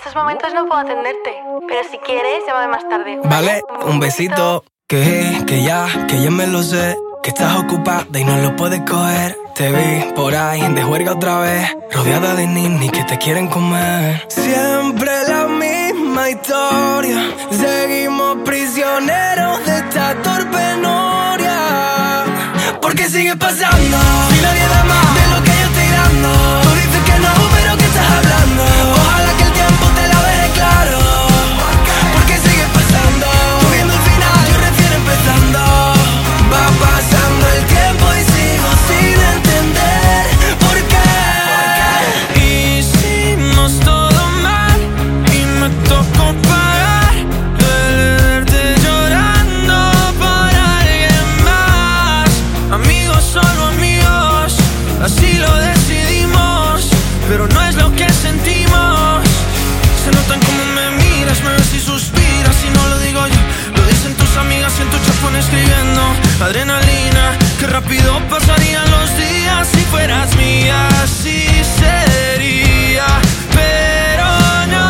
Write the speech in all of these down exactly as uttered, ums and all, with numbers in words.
estos momentos no puedo atenderte, pero si quieres, llámame más tarde. Vale, un besito. Que, que ya, que ya me lo sé. Que estás ocupada y no lo puedes coger. Te vi por ahí de juerga otra vez, rodeada de ninis que te quieren comer. Siempre la misma historia. Seguimos prisioneros de esta torpe noria. ¿Por qué sigue pasando? Si nadie da más de lo que yo estoy dando. Tú dices que no, pero ¿qué estás hablando? Ojalá que el tiempo te lo deje claro. ¿Por qué sigue pasando? Tú viendo el final, yo recién empezando. Va pasando el tiempo y sigo sin entender por qué. Hicimos todo mal y me tocó pagar el verte llorando por alguien más. Amigos, solo amigos, así lo decidimos, pero no es lo que sentimos. Se notan como me miras, me ves y suspiras y no lo digo yo. Lo dicen tus amigas y en tu chat pones escribiendo adrenalina, qué rápido pasarían los días si fueras mía. Así sería, pero no.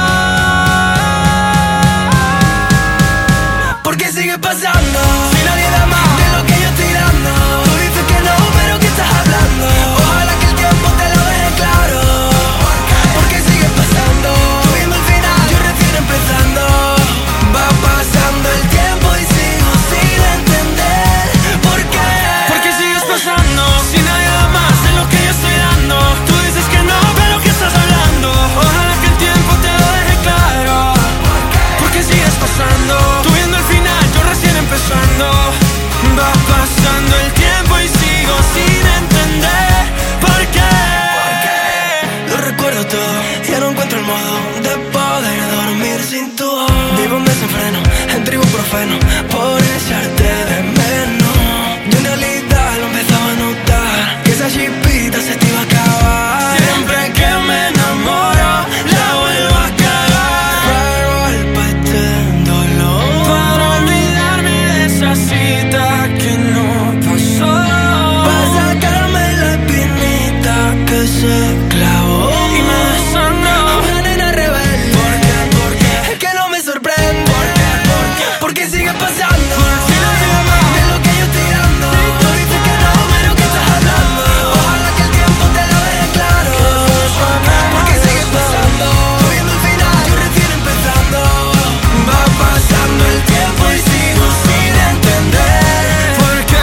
¿Por qué sigue pasando? Si nadie da más de lo que yo estoy dando. Tú dices que no, pero ¿qué estás hablando? Ojalá que el tiempo te lo deje claro. ¿Por qué sigue pasando? Tú viendo el final, yo recién empezando. Va pasando el tiempo y sigo sin entender por qué. ¿Por qué sigues pasando? Si nadie da más de lo que yo estoy dando. Tú dices que no, pero ¿qué estás hablando? Ojalá que el tiempo te lo deje claro. ¿Por qué sigues pasando? Tú viendo el final, yo recién empezando. Va pasando el tiempo y sigo sin entender por qué. Lo recuerdo todo, ya no encuentro el modo de poder dormir sin tu voz. Vivo un desenfreno, entre ibuprofeno, por echarte de menos. Yo en realidad lo empezaba a notar, que esa chispita se te iba a acabar. Siempre que me enamoro, la vuelvo a cagar. Pero el patén dolor, Para olvidarme de esa cita que no pasó. para sacarme la espinita que se clavó. Y me desangró. Una nena rebelde. ¿Por qué? ¿Por qué? Es que no me sorprende. ¿Por qué? ¿Por qué? Porque sigue pasando. Si nadie da más de lo que yo estoy dando. Tú dices que no, pero ¿qué estás hablando? Ojalá que el tiempo te lo deje claro. Porque sigue pasando. Tú viendo el final, yo recién empezando. Va pasando el tiempo y sigo sin entender por qué.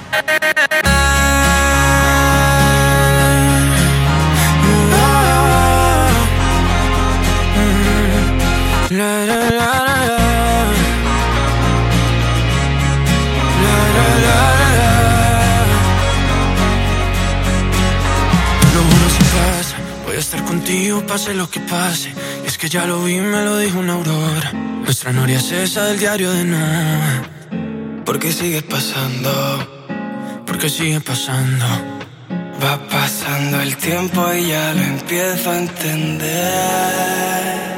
La, la, la, la, la. La, la, la, la, la. Te lo juro si pasa, voy a estar contigo pase lo que pase. Y es que ya lo vi, me lo dijo una aurora. Nuestra noria es esa del diario de Noah. Porque sigue pasando. Porque sigue pasando. Va pasando el tiempo y ya lo empiezo a entender.